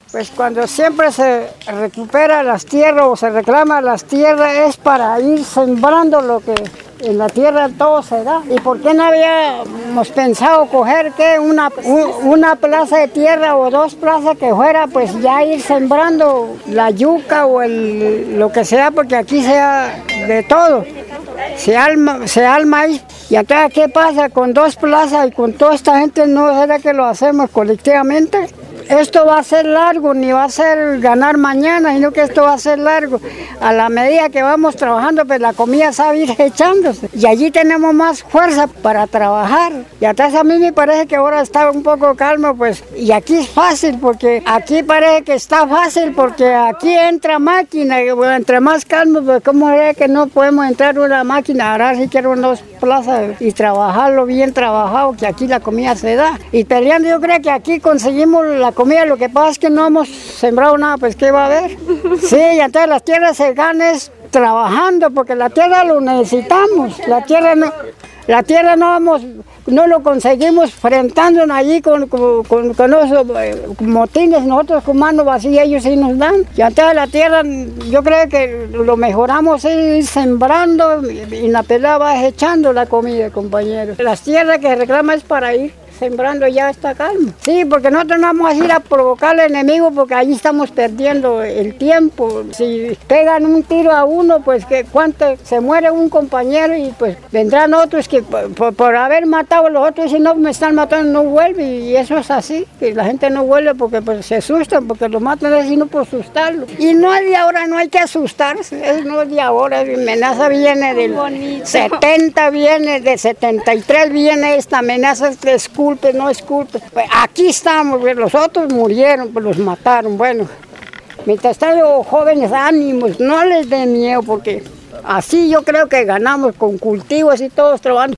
Pues cuando siempre se recupera las tierras o se reclama las tierras es para ir sembrando lo que en la tierra todo se da. ¿Y por qué no habíamos pensado coger una plaza de tierra o dos plazas que fuera pues ya ir sembrando la yuca o lo que sea, porque aquí sea de todo? Se da el maíz. ¿Y acá qué pasa con dos plazas y con toda esta gente? ¿No será que lo hacemos colectivamente? Esto va a ser largo, ni va a ser ganar mañana, sino que esto va a ser largo. A la medida que vamos trabajando, pues la comida sabe ir echándose. Y allí tenemos más fuerza para trabajar. Y atrás a mí me parece que ahora está un poco calmo, pues. Y aquí es fácil, porque aquí parece que está fácil, porque aquí entra máquina. Y bueno, entre más calmo, pues ¿cómo es que no podemos entrar una máquina? Ahora sí quiero dos plazas y trabajarlo bien trabajado, que aquí la comida se da. Y peleando yo creo que aquí conseguimos la comida, lo que pasa es que no hemos sembrado nada, pues ¿qué va a haber? Sí, y entonces las tierras se ganan trabajando, porque la tierra lo necesitamos, la tierra no lo conseguimos frentándonos allí con esos motines, nosotros con mano vacía ellos sí nos dan. Y entonces la tierra yo creo que lo mejoramos ir sembrando y la pelada va echando la comida, compañeros. Las tierras que reclama es para ir sembrando ya está calmo. Sí, porque nosotros no vamos a ir a provocar al enemigo, porque allí estamos perdiendo el tiempo. Si pegan un tiro a uno, pues que cuánto se muere un compañero y pues vendrán otros que por haber matado a los otros, y si no me están matando no vuelve, y eso es así, que la gente no vuelve porque pues se asustan, porque lo matan así no por asustarlo. Y no es de ahora, no hay que asustarse, no es de ahora, la amenaza viene del 70, viene del 73, viene esta amenaza, no es culpa. Pues aquí estamos, los otros murieron, pues los mataron. Bueno, mientras están los jóvenes, ánimos, no les den miedo, porque así yo creo que ganamos con cultivos y todos trabajando.